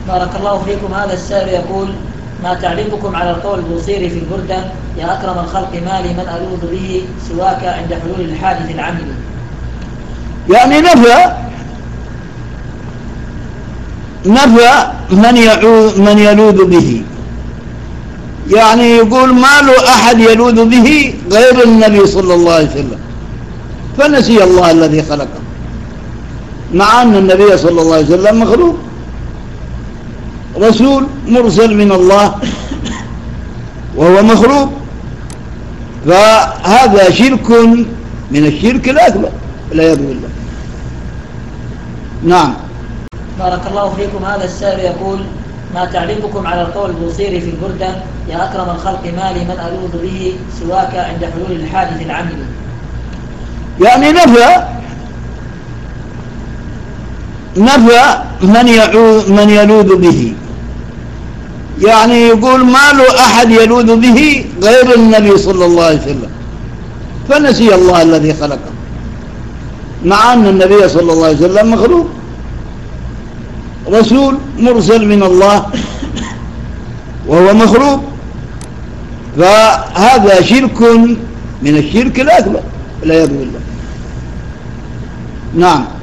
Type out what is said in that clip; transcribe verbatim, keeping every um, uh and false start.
بارك الله فيكم. هذا السائل يقول: ما تعليقكم على القول البوصيري في البردة: يا أكرم الخلق ما لي من ألوذ به سواك عند حلول الحادث العمل؟ يعني نفى نفى من يعوذ من يلوذ به، يعني يقول ما له أحد يلوذ به غير النبي صلى الله عليه وسلم، فنسي الله الذي خلقه، مع أن النبي صلى الله عليه وسلم مخلوق، رسول مرسل من الله وهو مخلوق، فهذا شرك من الشرك الأكبر والعياذ بالله. نعم. بارك الله فيكم. هذا السائل يقول: ما تعليقكم على القول البوصيري في البردة: يا أكرم الخلق ما لي من ألوذ به سواك عند حلول الحادث العمل؟ يعني نفى نفى من يعوذ من يلوذ به، يعني يقول ما له أحد يلوذ به غير النبي صلى الله عليه وسلم، فنسي الله الذي خلقه، مع أن النبي صلى الله عليه وسلم مخلوق، رسول مرسل من الله وهو مخلوق، فهذا شرك من الشرك الأكبر والعياذ بالله. نعم.